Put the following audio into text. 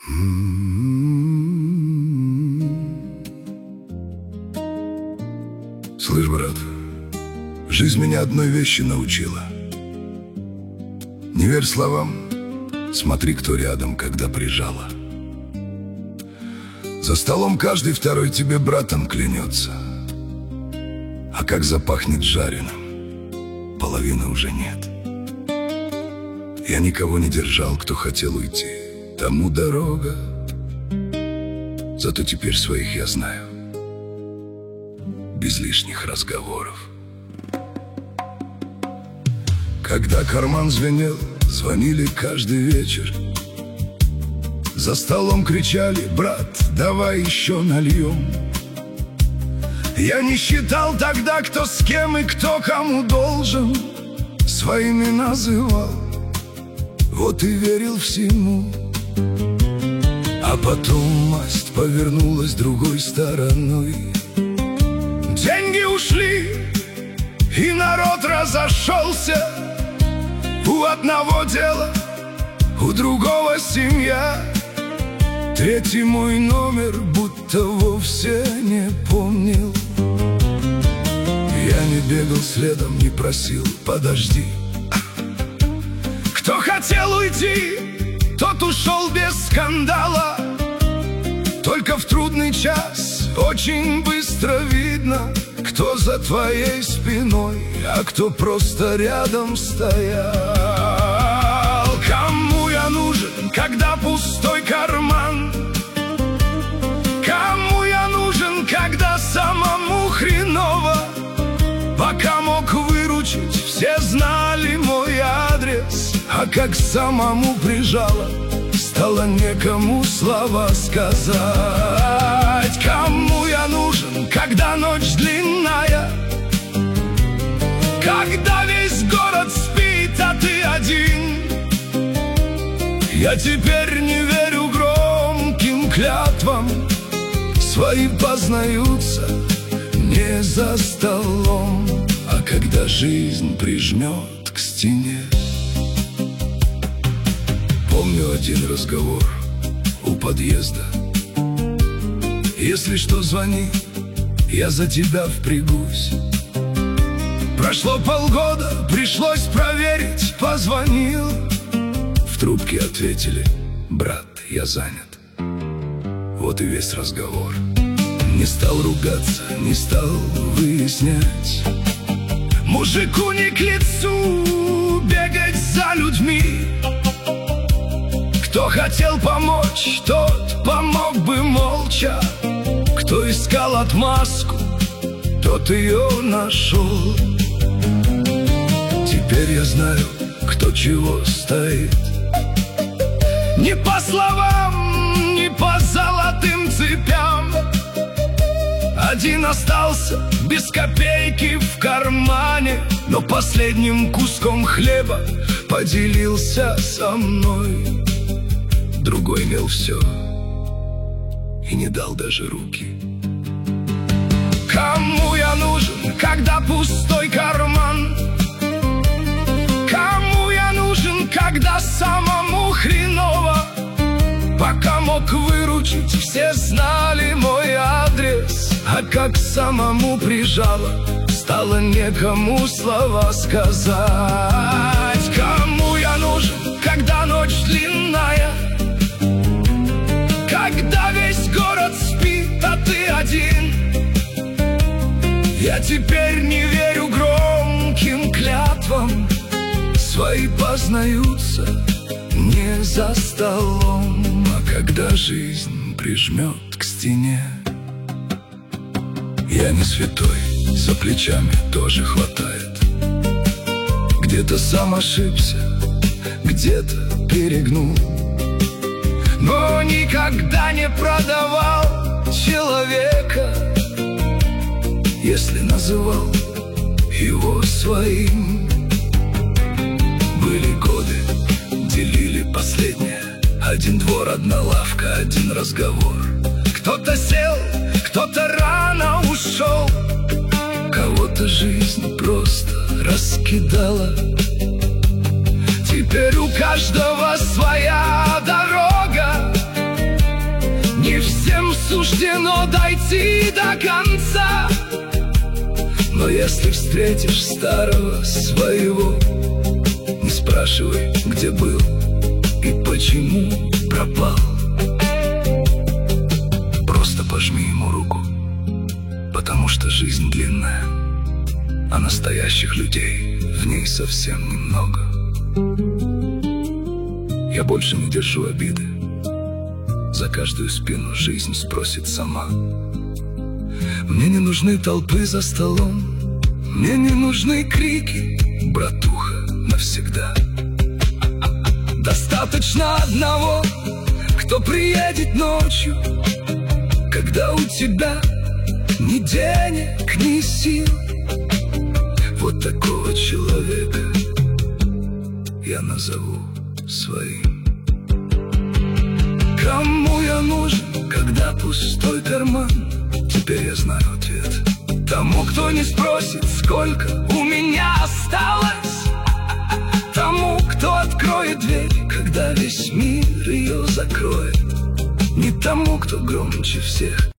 Слышь, брат, жизнь меня одной вещи научила. Не верь словам, смотри, кто рядом, когда прижала. За столом каждый второй тебе братом клянется, а как запахнет жареным, половины уже нет. Я никого не держал, кто хотел уйти, тому дорога. Зато теперь своих я знаю, без лишних разговоров. Когда карман звенел, звонили каждый вечер. За столом кричали: брат, давай еще нальем. Я не считал тогда, кто с кем и кто кому должен. Своими называл, вот и верил всему. А потом масть повернулась другой стороной. Деньги ушли, и народ разошелся. У одного дело, у другого семья. Третий мой номер будто вовсе не помнил. Я не бегал следом, не просил: подожди. Кто хотел уйти, тот ушел без скандала. Только в трудный час очень быстро видно, кто за твоей спиной, а кто просто рядом стоял. Кому я нужен, когда пустой карман? Кому я нужен, когда самому хреново? Пока мог выручить, все знали мой адрес, а как самому прижало, стало некому слова сказать. Кому я нужен, когда ночь длинная? Когда весь город спит, а ты один? Я теперь не верю громким клятвам. Свои познаются не за столом, а когда жизнь прижмет к стене. Помню один разговор у подъезда: если что, звони, я за тебя впрягусь. Прошло полгода, пришлось проверить, позвонил. В трубке ответили: брат, я занят. Вот и весь разговор. Не стал ругаться, не стал выяснять. Мужику не к лицу бегать за людьми. Кто хотел помочь, тот помог бы молча. Кто искал отмазку, тот ее нашел. Теперь я знаю, кто чего стоит. Не по словам, не по золотым цепям. Один остался без копейки в кармане, но последним куском хлеба поделился со мной. Другой имел все и не дал даже руки. Кому я нужен, когда пустой карман? Кому я нужен, когда самому хреново? Пока мог выручить, все знали мой адрес, а как самому прижало, стало некому слова сказать. Кому я нужен, когда ночь длинная? Когда весь город спит, а ты один? Я теперь не верю громким клятвам. Свои познаются не за столом, а когда жизнь прижмет к стене. Я не святой, за плечами тоже хватает. Где-то сам ошибся, где-то перегнул, но никогда не продавал человека, если называл его своим. Были годы, делили последнее. Один двор, одна лавка, один разговор. Кто-то сел, кто-то рано ушел. Кого-то жизнь просто раскидала. Теперь у каждого своя дорога. суждено дойти до конца. Но если встретишь старого своего, не спрашивай, где был и почему пропал. Просто пожми ему руку, потому что жизнь длинная, а настоящих людей в ней совсем немного. Я больше не держу обиды, за каждую спину жизнь спросит сама. Мне не нужны толпы за столом, мне не нужны крики, братуха, навсегда. Достаточно одного, кто приедет ночью, когда у тебя ни денег, ни сил. Вот такого человека я назову своим. Кому я нужен, когда пустой карман? Теперь я знаю ответ. Тому, кто не спросит, сколько у меня осталось. Тому, кто откроет дверь, когда весь мир ее закроет. Не тому, кто громче всех